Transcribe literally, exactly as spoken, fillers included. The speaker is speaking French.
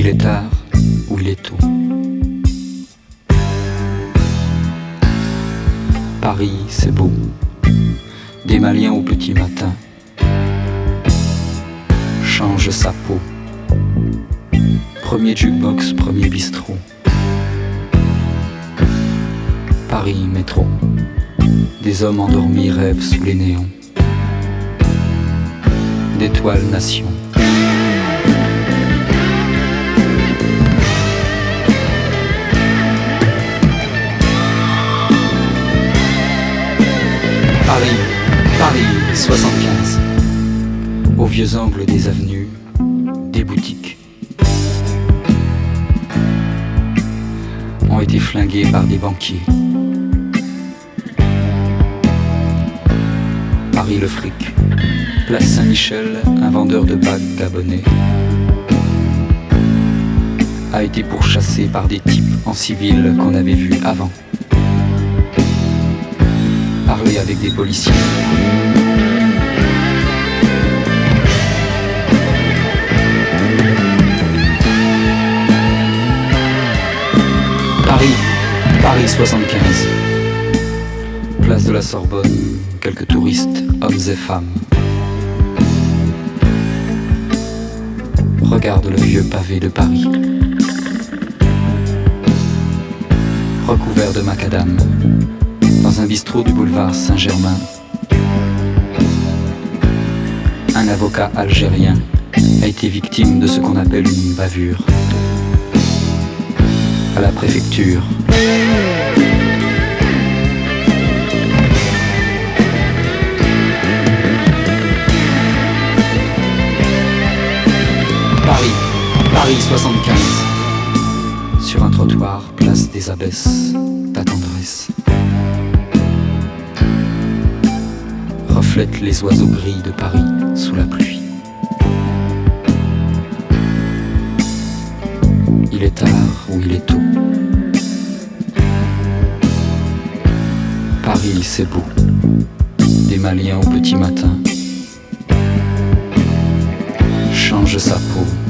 Il est tard ou il est tôt. Paris, c'est beau. Des Maliens au petit matin. Change sa peau. Premier jukebox, premier bistrot. Paris, métro. Des hommes endormis rêvent sous les néons. D'étoiles nation. Paris, Paris soixante-quinze. Aux vieux angles des avenues, des boutiques ont été flinguées par des banquiers. Paris le fric, place Saint-Michel, un vendeur de bagues gabonais a été pourchassé par des types en civil qu'on avait vus avant. Parler avec des policiers. Paris, Paris soixante-quinze. Place de la Sorbonne, quelques touristes, hommes et femmes. Regarde le vieux pavé de Paris, recouvert de macadam. Dans un bistrot du boulevard Saint-Germain, un avocat algérien a été victime de ce qu'on appelle une bavure. À la préfecture, Paris, Paris soixante-quinze. Sur un trottoir, place des Abbesses, ta tendresse reflète les oiseaux gris de Paris sous la pluie. Il est tard ou il est tôt. Paris, c'est beau. Des Maliens au petit matin. Change sa peau.